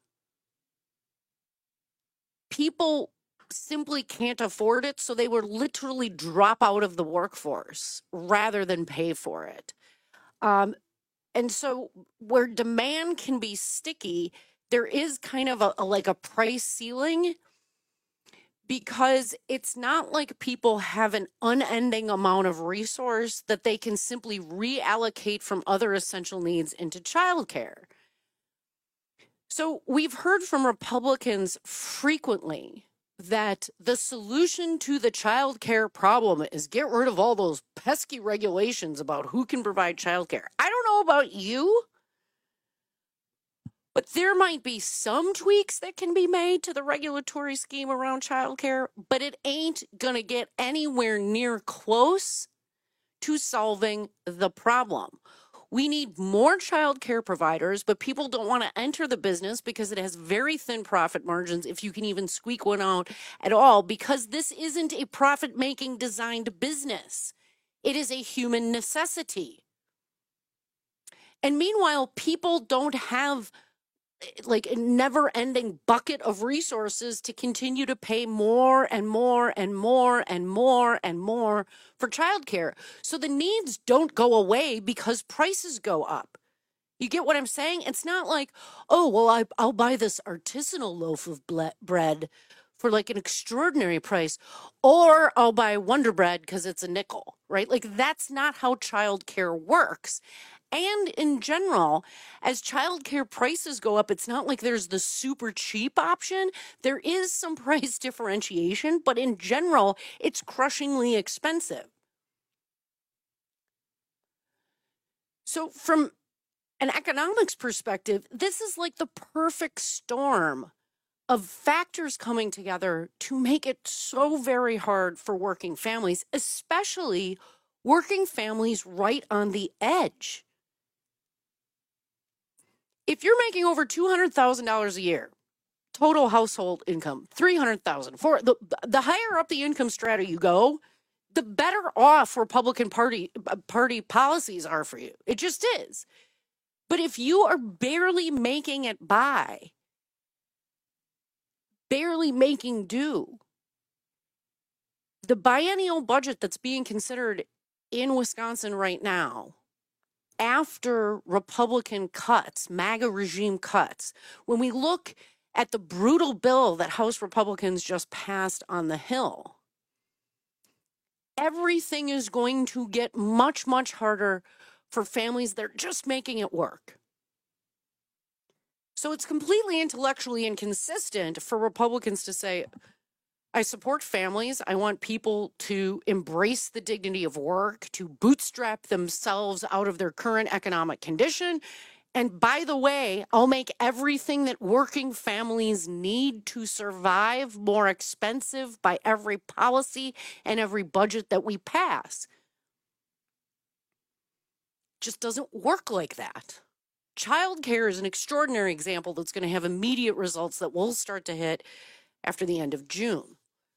people simply can't afford it, so they would literally drop out of the workforce rather than pay for it. Um, and so where demand can be sticky, there is kind of a, a like a price ceiling, because it's not like people have an unending amount of resource that they can simply reallocate from other essential needs into childcare. So we've heard from Republicans frequently that the solution to the child care problem is get rid of all those pesky regulations about who can provide child care. I don't know about you, but there might be some tweaks that can be made to the regulatory scheme around child care, but it ain't going to get anywhere near close to solving the problem. We need more child care providers, but people don't want to enter the business because it has very thin profit margins, if you can even squeak one out at all, because this isn't a profit-making designed business. It is a human necessity. And meanwhile, people don't have like a never-ending bucket of resources to continue to pay more and more and more and more and more for childcare. So the needs don't go away because prices go up. You get what I'm saying? It's not like, oh, well, I, I'll buy this artisanal loaf of ble- bread for like an extraordinary price, or I'll buy Wonder Bread because it's a nickel, right? Like that's not how childcare works. And in general, as childcare prices go up, it's not like there's the super cheap option. There is some price differentiation, but in general, it's crushingly expensive. So from an economics perspective, this is like the perfect storm of factors coming together to make it so very hard for working families, especially working families right on the edge. If you're making over two hundred thousand dollars a year, total household income, three hundred thousand dollars, for the, the higher up the income strata you go, the better off Republican Party party policies are for you. It just is. But if you are barely making it by, barely making do, the biennial budget that's being considered in Wisconsin right now after Republican cuts, MAGA regime cuts, when we look at the brutal bill that House Republicans just passed on the Hill, everything is going to get much, much harder for families that are just making it work. So it's completely intellectually inconsistent for Republicans to say, I support families. I want people to embrace the dignity of work, to bootstrap themselves out of their current economic condition. And by the way, I'll make everything that working families need to survive more expensive by every policy and every budget that we pass. Just doesn't work like that. Childcare is an extraordinary example that's going to have immediate results that will start to hit after the end of June.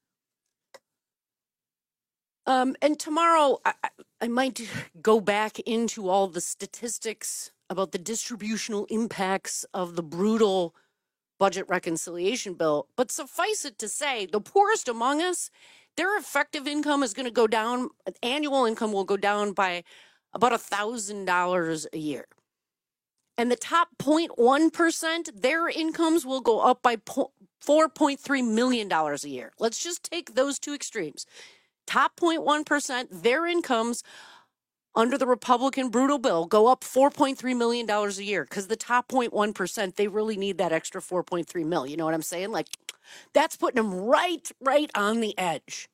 Um, and tomorrow, I, I might go back into all the statistics about the distributional impacts of the brutal budget reconciliation bill. But suffice it to say, the poorest among us, their effective income is going to go down, annual income will go down by about one thousand dollars a year. And the top zero point one percent, their incomes will go up by four point three million dollars a year. Let's just take those two extremes. Top zero point one percent, their incomes under the Republican brutal bill go up four point three million dollars a year, because the top zero point one percent, they really need that extra four point three mil. You know what I'm saying? Like, that's putting them right, right on the edge.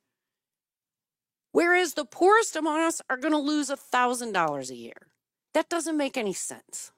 Whereas the poorest among us are going to lose one thousand dollars a year. That doesn't make any sense.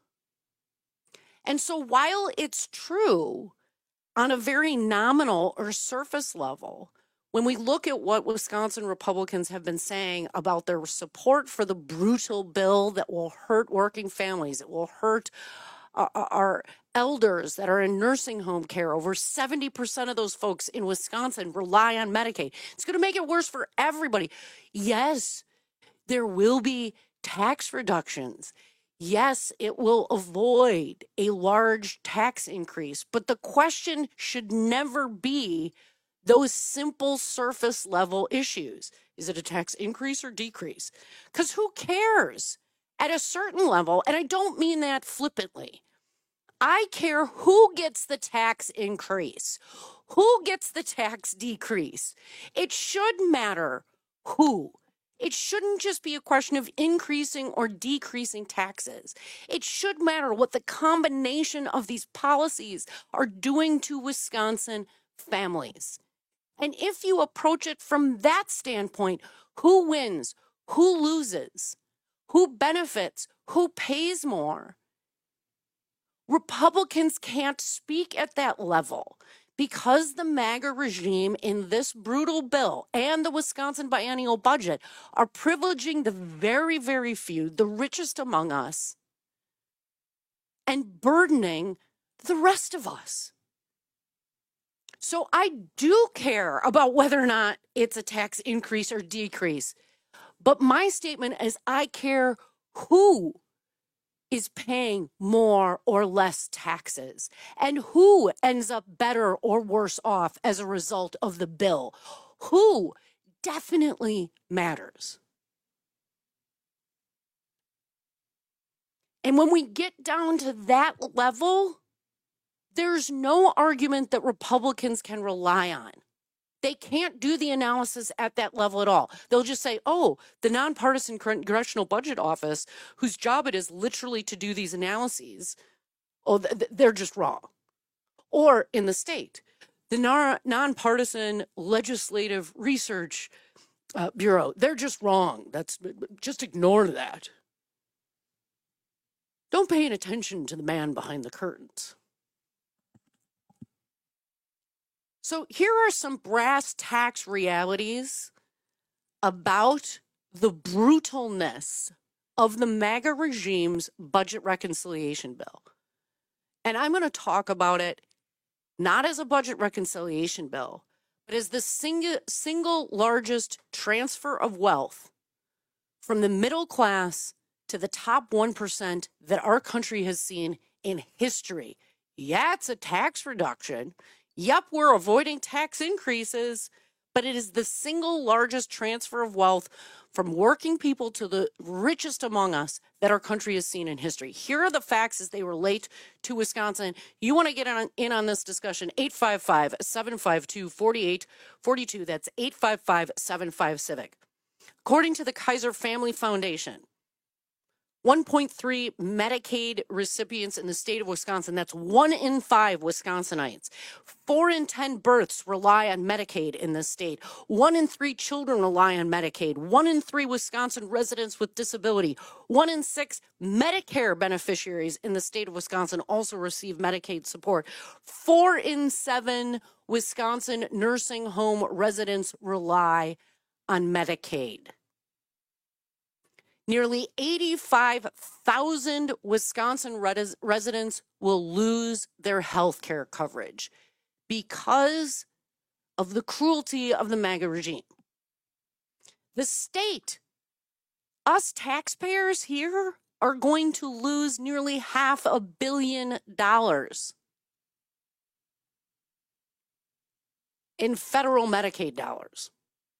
And so while it's true on a very nominal or surface level, when we look at what Wisconsin Republicans have been saying about their support for the brutal bill that will hurt working families, it will hurt our, our elders that are in nursing home care, over seventy percent of those folks in Wisconsin rely on Medicaid. It's going to make it worse for everybody. Yes, there will be tax reductions. Yes, it will avoid a large tax increase, but the question should never be those simple surface level issues. Is it a tax increase or decrease? Because who cares at a certain level? And I don't mean that flippantly. I care who gets the tax increase, who gets the tax decrease. It should matter who. It shouldn't just be a question of increasing or decreasing taxes. It should matter what the combination of these policies are doing to Wisconsin families. And if you approach it from that standpoint, who wins, who loses, who benefits, who pays more? Republicans can't speak at that level because the MAGA regime in this brutal bill and the Wisconsin biennial budget are privileging the very, very few, the richest among us, and burdening the rest of us. So I do care about whether or not it's a tax increase or decrease. But my statement is I care who is paying more or less taxes and who ends up better or worse off as a result of the bill. Who definitely matters. And when we get down to that level, there's no argument that Republicans can rely on. They can't do the analysis at that level at all. They'll just say, oh, the nonpartisan Congressional Budget Office, whose job it is literally to do these analyses, oh, they're just wrong. Or in the state, the nonpartisan Legislative Research uh, Bureau, they're just wrong. That's just ignore that. Don't pay any attention to the man behind the curtains. So here are some brass tacks realities about the brutalness of the MAGA regime's budget reconciliation bill. And I'm going to talk about it not as a budget reconciliation bill, but as the single, single largest transfer of wealth from the middle class to the top one percent that our country has seen in history. Yeah, it's a tax reduction. Yep, we're avoiding tax increases, but it is the single largest transfer of wealth from working people to the richest among us that our country has seen in history. Here are the facts as they relate to Wisconsin. You want to get on, in on this discussion, eight five five, seven five two, four eight four two. That's eight five five, seven five, civic. According to the Kaiser Family Foundation, one point three Medicaid recipients in the state of Wisconsin. That's one in five Wisconsinites. Four in ten births rely on Medicaid in this state. One in three children rely on Medicaid. One in three Wisconsin residents with disability. One in six Medicare beneficiaries in the state of Wisconsin also receive Medicaid support. Four in seven Wisconsin nursing home residents rely on Medicaid. Nearly eighty-five thousand Wisconsin res- residents will lose their health care coverage because of the cruelty of the MAGA regime. The state, us taxpayers here, are going to lose nearly half a billion dollars in federal Medicaid dollars.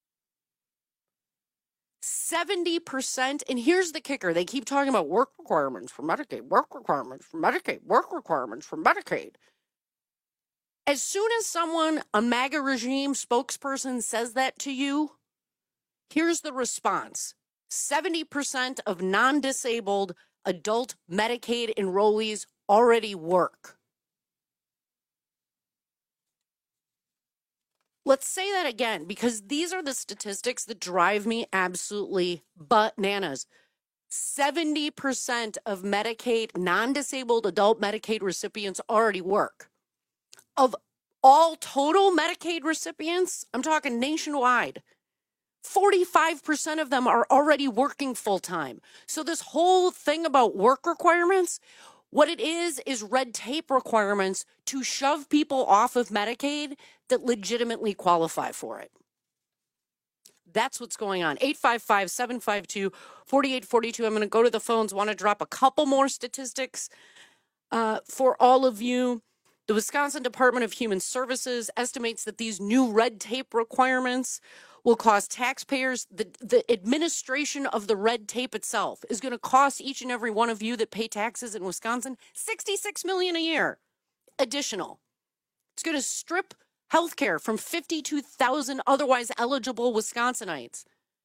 seventy percent, and here's the kicker. They keep talking about work requirements for Medicaid, work requirements for Medicaid, work requirements for Medicaid. As soon as someone, a MAGA regime spokesperson, says that to you, here's the response. seventy percent of non-disabled adult Medicaid enrollees already work. Let's say that again, because these are the statistics that drive me absolutely bananas. seventy percent of Medicaid, non-disabled adult Medicaid recipients already work. Of all total Medicaid recipients, I'm talking nationwide, forty-five percent of them are already working full-time. So this whole thing about work requirements, what it is, is red tape requirements to shove people off of Medicaid that legitimately qualify for it. That's what's going on. eight five five, seven five two, four eight four two. I'm going to go to the phones. Want to drop a couple more statistics uh, for all of you. The Wisconsin Department of Human Services estimates that these new red tape requirements will cost taxpayers, the, the administration of the red tape itself is going to cost each and every one of you that pay taxes in Wisconsin sixty-six million dollars a year additional. It's going to strip health care from fifty-two thousand otherwise eligible Wisconsinites.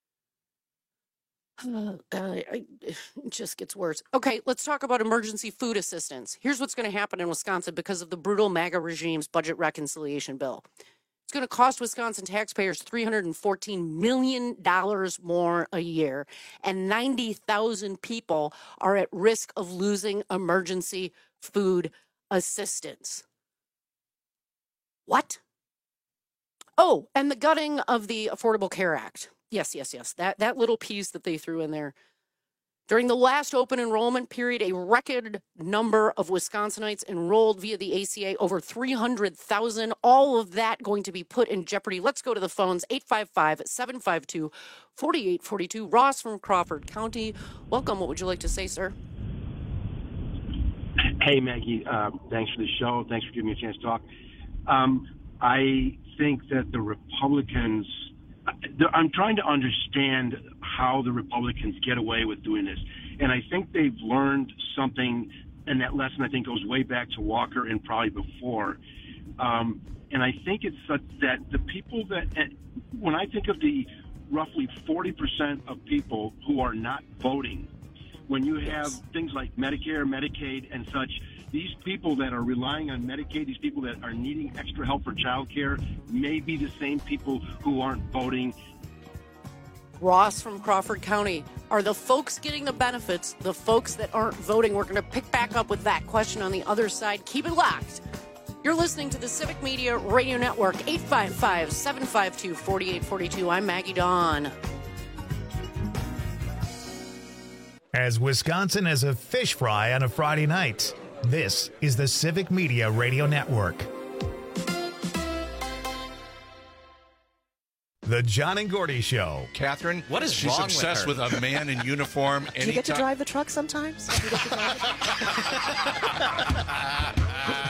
Uh, I, it just gets worse. Okay, let's talk about emergency food assistance. Here's what's going to happen in Wisconsin because of the brutal MAGA regime's budget reconciliation bill. It's going to cost Wisconsin taxpayers three hundred fourteen million dollars more a year, and ninety thousand people are at risk of losing emergency food assistance. What? Oh, and the gutting of the Affordable Care Act. Yes, yes, yes. That, that little piece that they threw in there. During the last open enrollment period, a record number of Wisconsinites enrolled via the A C A, over three hundred thousand. All of that going to be put in jeopardy. Let's go to the phones, eight five five, seven five two, four eight four two. Ross from Crawford County. Welcome. What would you like to say, sir? Hey, Maggie. Uh, thanks for the show. Thanks for giving me a chance to talk. Um, I think that the Republicans... I'm trying to understand how the Republicans get away with doing this. And I think they've learned something, and that lesson, I think, goes way back to Walker and probably before. Um, and I think it's such that the people that, when I think of the roughly forty percent of people who are not voting, when you have things like Medicare, Medicaid, and such, these people that are relying on Medicaid, these people that are needing extra help for child care, may be the same people who aren't voting. Ross from Crawford County. Are the folks getting the benefits the folks that aren't voting? We're going to pick back up with that question on the other side. Keep it locked. You're listening to the Civic Media Radio Network, eight five five, seven five two, four eight four two. I'm Maggie Dawn. As Wisconsin as a fish fry on a Friday night, this is the Civic Media Radio Network. The John and Gordy Show. Catherine, what is she's wrong obsessed with, with, with a man in uniform. Do you get to drive the truck sometimes? Do you get to drive the truck?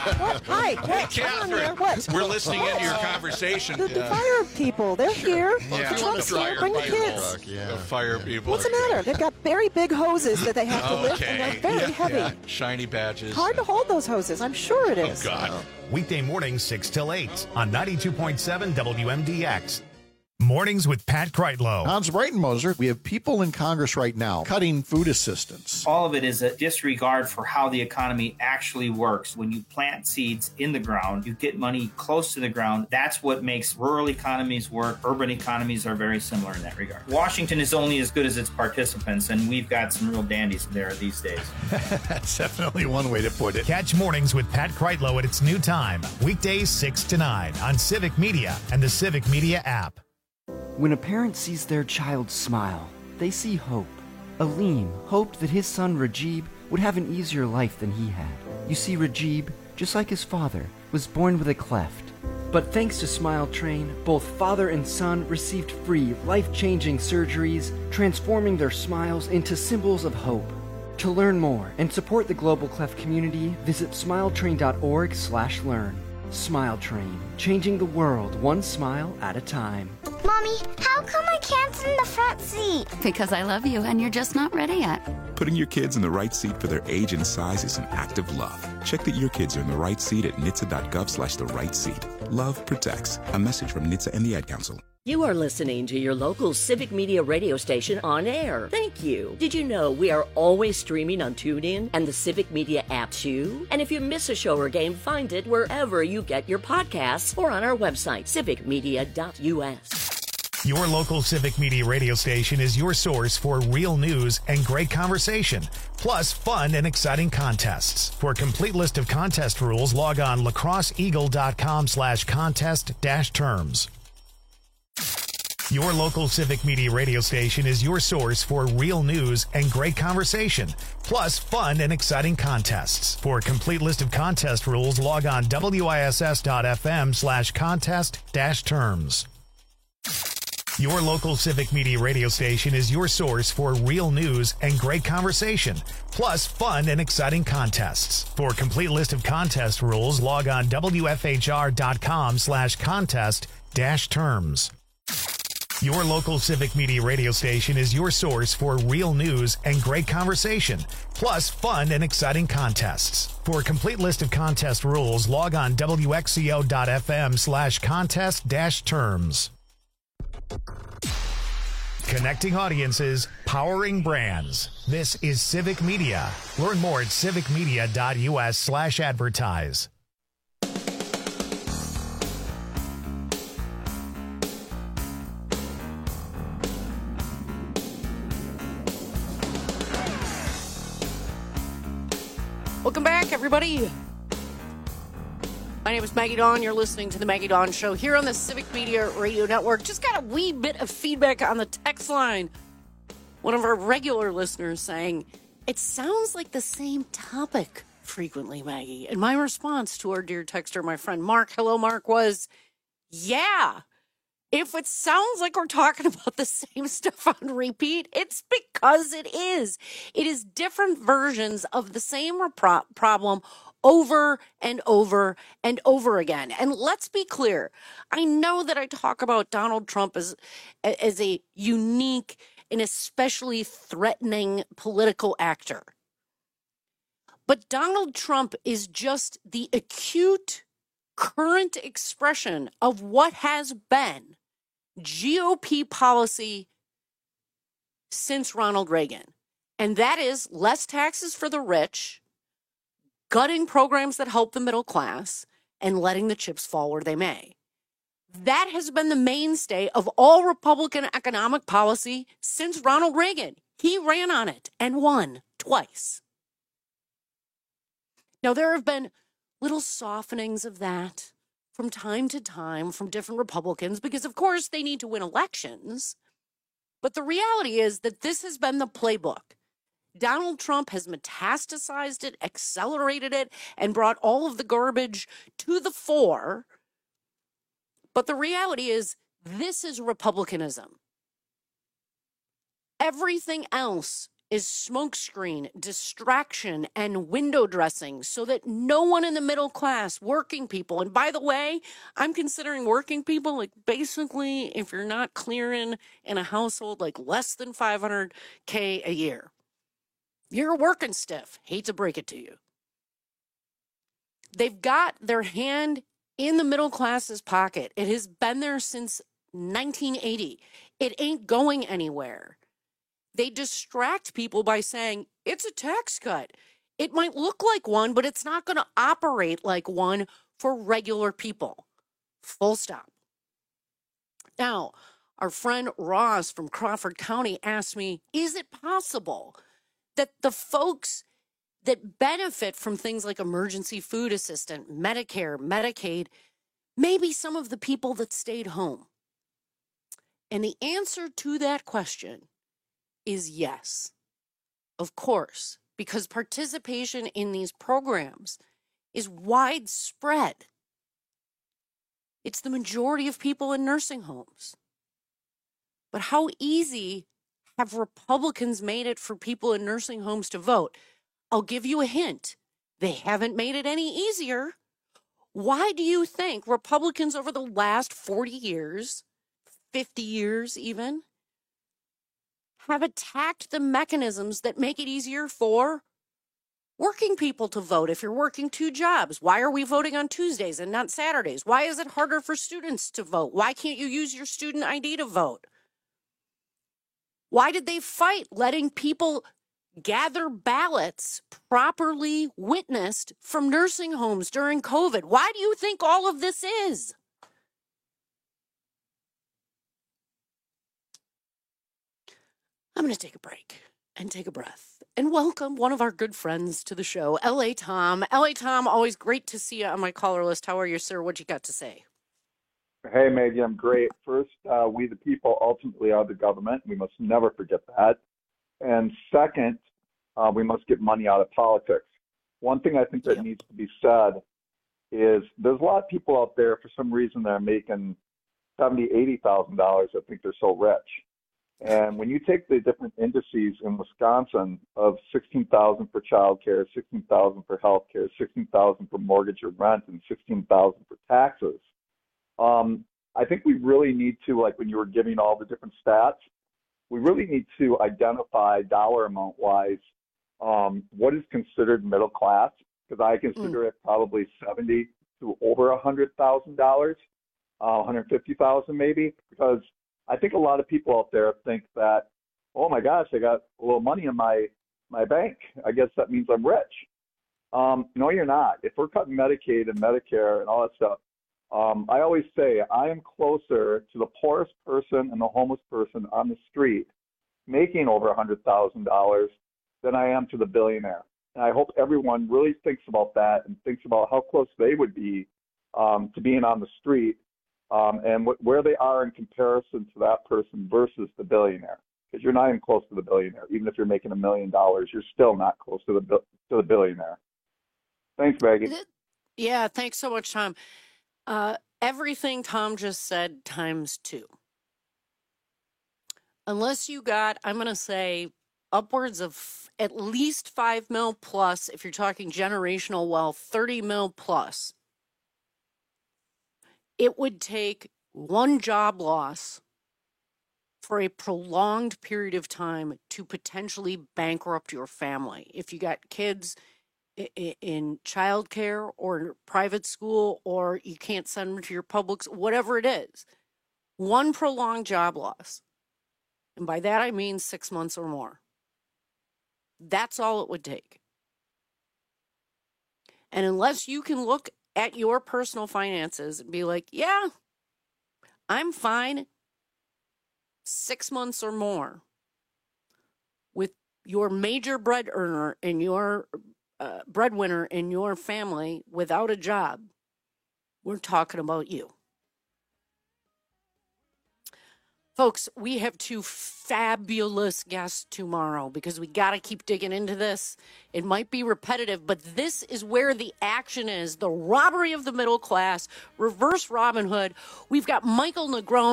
What? Hi, hey, come on here. What? We're listening into your conversation. The, the fire people, they're here. Yeah. The truck's here. Bring the kids. Yeah. The fire people. What's the matter? They've got very big hoses that they have to lift, and they're very yeah, heavy. yeah. Shiny badges. Hard to hold those hoses. I'm sure it is. Oh, God. Weekday mornings six till eight on ninety-two point seven W M D X. Mornings with Pat Kreitlow. Hans Breitenmoser, we have people in Congress right now cutting food assistance. All of it is a disregard for how the economy actually works. When you plant seeds in the ground, you get money close to the ground. That's what makes rural economies work. Urban economies are very similar in that regard. Washington is only as good as its participants, and we've got some real dandies there these days. That's definitely one way to put it. Catch Mornings with Pat Kreitlow at its new time, weekdays six to nine on Civic Media and the Civic Media app. When a parent sees their child smile, they see hope. Aleem hoped that his son Rajib would have an easier life than he had. You see, Rajib, just like his father, was born with a cleft. But thanks to Smile Train, both father and son received free, life-changing surgeries, transforming their smiles into symbols of hope. To learn more and support the Global Cleft community, visit smiletrain.org slash learn. Smile Train, changing the world one smile at a time. Mommy, how come I can't sit in the front seat? Because I love you and you're just not ready yet. Putting your kids in the right seat for their age and size is an act of love. Check that your kids are in the right seat at N H T S A dot gov slash the right seat. Love protects. A message from N H T S A and the Ad Council. You are listening to your local Civic Media radio station on air. Thank you. Did you know we are always streaming on TuneIn and the Civic Media app too? And if you miss a show or game, find it wherever you get your podcasts or on our website, civic media dot U S. Your local Civic Media radio station is your source for real news and great conversation, plus fun and exciting contests. For a complete list of contest rules, log on lacrosseeagle.com slash contest dash terms. Your local Civic Media radio station is your source for real news and great conversation, plus fun and exciting contests. For a complete list of contest rules, log on wiss.fm slash contest dash terms. Your local Civic Media radio station is your source for real news and great conversation, plus fun and exciting contests. For a complete list of contest rules, log on wfhr.com slash contest dash terms. Your local Civic Media radio station is your source for real news and great conversation, plus fun and exciting contests. For a complete list of contest rules, log on wxco.fm slash contest dash terms. Connecting audiences, powering brands. This is Civic Media. Learn more at civicmedia.us slash advertise. Welcome back, everybody. My name is Maggie Dawn. You're listening to the Maggie Dawn Show here on the Civic Media Radio Network. Just got a wee bit of feedback on the text line. One of our regular listeners saying, it sounds like the same topic frequently, Maggie. And my response to our dear texter, my friend Mark, hello, Mark, was, yeah. If it sounds like we're talking about the same stuff on repeat, it's because it is. It is different versions of the same repro- problem over and over and over again. And let's be clear. I know that I talk about Donald Trump as, as a unique and especially threatening political actor. But Donald Trump is just the acute current expression of what has been G O P policy since Ronald Reagan. And that is less taxes for the rich, gutting programs that help the middle class, and letting the chips fall where they may. That has been the mainstay of all Republican economic policy since Ronald Reagan. He ran on it and won twice. Now, there have been little softenings of that from time to time from different Republicans because, of course, they need to win elections. But the reality is that this has been the playbook. Donald Trump has metastasized it, accelerated it, and brought all of the garbage to the fore. But the reality is this is Republicanism. Everything else is smokescreen, distraction, and window dressing so that no one in the middle class, working people, and by the way, I'm considering working people like basically if you're not clearing in a household like less than five hundred K a year, you're working stiff. Hate to break it to you. They've got their hand in the middle class's pocket. It has been there since nineteen eighty. It ain't going anywhere. They distract people by saying it's a tax cut. It might look like one, but it's not going to operate like one for regular people. Full stop. Now, our friend Ross from Crawford County asked me, is it possible that the folks that benefit from things like emergency food assistance, Medicare, Medicaid, maybe some of the people that stayed home? And the answer to that question is yes, of course, because participation in these programs is widespread. It's the majority of people in nursing homes. But how easy have Republicans made it for people in nursing homes to vote? I'll give you a hint. They haven't made it any easier. Why do you think Republicans over the last forty years, fifty years even, have attacked the mechanisms that make it easier for working people to vote if you're working two jobs? Why are we voting on Tuesdays and not Saturdays? Why is it harder for students to vote? Why can't you use your student I D to vote? Why did they fight letting people gather ballots properly witnessed from nursing homes during COVID? Why do you think all of this is? I'm going to take a break and take a breath and welcome one of our good friends to the show, L A Tom. L A Tom, always great to see you on my caller list. How are you, sir? What you got to say? Hey, Maggie, I'm great. First, uh, we the people ultimately are the government. We must never forget that. And second, uh, we must get money out of politics. One thing I think that yep. needs to be said is there's a lot of people out there, for some reason, that are making seventy thousand dollars, eighty thousand dollars that think they're so rich. And when you take the different indices in Wisconsin of sixteen thousand dollars for child care, sixteen thousand dollars for health care, sixteen thousand dollars for mortgage or rent, and sixteen thousand dollars for taxes, um, I think we really need to, like when you were giving all the different stats, we really need to identify dollar amount wise um, what is considered middle class, because I consider mm. it probably seventy to over one hundred thousand dollars, uh, one hundred fifty thousand dollars maybe, because I think a lot of people out there think that, oh my gosh, I got a little money in my, my bank. I guess that means I'm rich. Um, no, you're not. If we're cutting Medicaid and Medicare and all that stuff, um, I always say I am closer to the poorest person and the homeless person on the street making over one hundred thousand dollars than I am to the billionaire. And I hope everyone really thinks about that and thinks about how close they would be um, to being on the street. Um, and wh- where they are in comparison to that person versus the billionaire, because you're not even close to the billionaire. Even if you're making a million dollars, you're still not close to the bi- to the billionaire. Thanks, Maggie. Yeah, thanks so much, Tom. Uh, everything Tom just said times two. Unless you got, I'm going to say, upwards of at least five mil plus, if you're talking generational wealth, thirty mil plus. It would take one job loss for a prolonged period of time to potentially bankrupt your family. If you got kids in childcare or private school, or you can't send them to your public, whatever it is, one prolonged job loss. And by that, I mean six months or more. That's all it would take. And unless you can look at your personal finances and be like, yeah, I'm fine six months or more with your major bread earner and your uh, breadwinner in your family without a job, we're talking about you. Folks, we have two fabulous guests tomorrow because we got to keep digging into this. It might be repetitive, but this is where the action is. The robbery of the middle class, reverse Robin Hood. We've got Michael Negron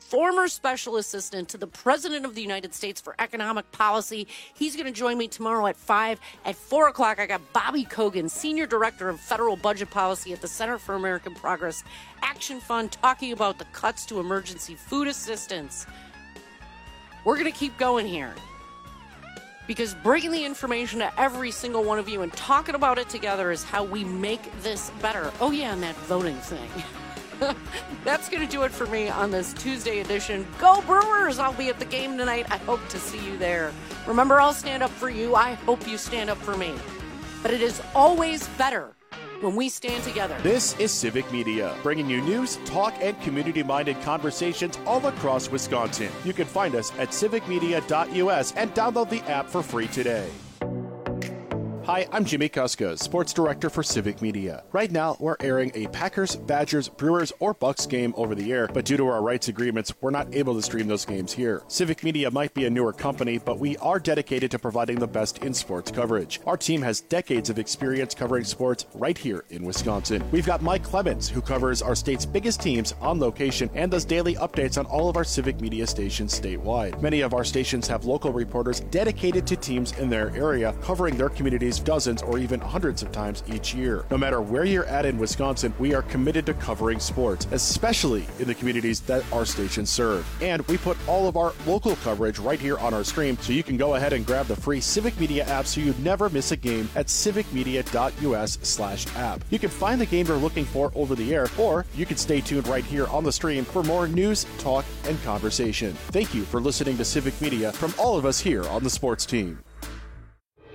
former special assistant to the President of the United States for Economic Policy. He's going to join me tomorrow at five. At four o'clock, I got Bobby Kogan, Senior Director of Federal Budget Policy at the Center for American Progress Action Fund, talking about the cuts to emergency food assistance. We're going to keep going here, because bringing the information to every single one of you and talking about it together is how we make this better. Oh, yeah, and that voting thing. That's going to do it for me on this Tuesday edition. Go Brewers! I'll be at the game tonight. I hope to see you there. Remember, I'll stand up for you. I hope you stand up for me. But it is always better when we stand together. This is Civic Media, bringing you news, talk, and community-minded conversations all across Wisconsin. You can find us at civic media dot U S and download the app for free today. Hi, I'm Jimmy Kuska, Sports Director for Civic Media. Right now, we're airing a Packers, Badgers, Brewers, or Bucks game over the air, but due to our rights agreements, we're not able to stream those games here. Civic Media might be a newer company, but we are dedicated to providing the best in sports coverage. Our team has decades of experience covering sports right here in Wisconsin. We've got Mike Clemens, who covers our state's biggest teams on location and does daily updates on all of our Civic Media stations statewide. Many of our stations have local reporters dedicated to teams in their area, covering their communities dozens or even hundreds of times each year. No matter where you're at in Wisconsin, we are committed to covering sports, especially in the communities that our stations serve. And we put all of our local coverage right here on our stream, so you can go ahead and grab the free Civic Media app so you never miss a game at civic media dot U S slash app. You can find the game you're looking for over the air, or you can stay tuned right here on the stream for more news, talk, and conversation. Thank you for listening to Civic Media from all of us here on the sports team.